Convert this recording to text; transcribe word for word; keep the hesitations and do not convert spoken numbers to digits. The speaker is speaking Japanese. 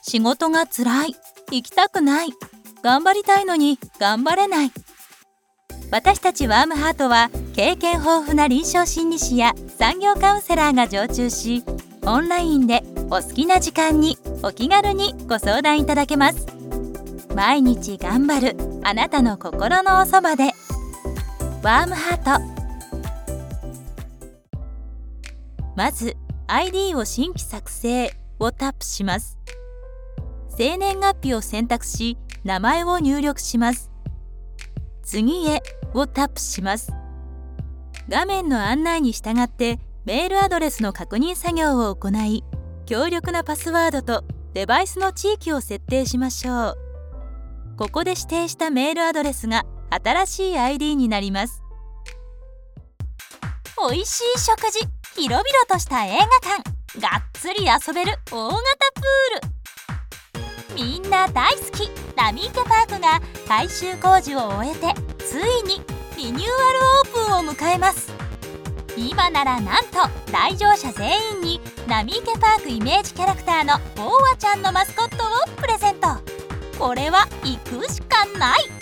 仕事がつらい、行きたくない、頑張りたいのに頑張れない。私たちワームハートは経験豊富な臨床心理士や産業カウンセラーが常駐し、オンラインでお好きな時間にお気軽にご相談いただけます。毎日頑張るあなたの心のおそばで。ワームハート。まず アイディー を新規作成をタップします。生年月日を選択し、名前を入力します。次へをタップします。画面の案内に従ってメールアドレスの確認作業を行い、強力なパスワードとデバイスの地域を設定しましょう。ここで指定したメールアドレスが新しい アイディー になります。おいしい食事、広々とした映画館、がっつり遊べる大型プール。みんな大好きラミーケパークが改修工事を終えてついにリニューアルオープンを迎えます。今ならなんと来場者全員にラミーケパークイメージキャラクターのボーアちゃんのマスコットをプレゼント。これは行くしかない。